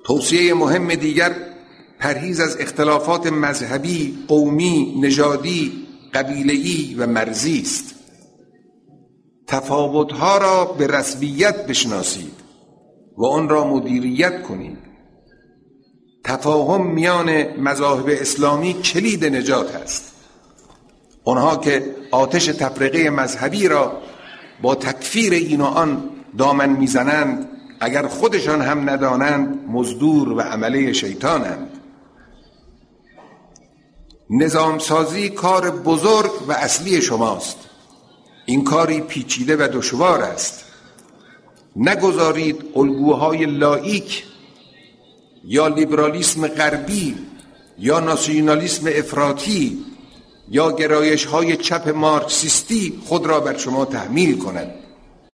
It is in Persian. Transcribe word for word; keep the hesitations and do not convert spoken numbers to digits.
توصیه مهم دیگر پرهیز از اختلافات مذهبی، قومی، نژادی، قبیله‌ای و مرزی است. تفاوت‌ها را به رسمیت بشناسید و آن را مدیریت کنید. تفاهم میان مذاهب اسلامی کلید نجات است. آنها که آتش تفرقه مذهبی را با تکفیر این و آن دامن میزنند، اگر خودشان هم ندانند مزدور و عمله شیطانند. نظام سازی کار بزرگ و اصلی شماست. این کاری پیچیده و دشوار است. نگذارید الگوهای لاییک یا لیبرالیسم غربی یا ناسیونالیسم افراطی یا گرایش‌های چپ مارکسیستی خود را بر شما تحمیل کند.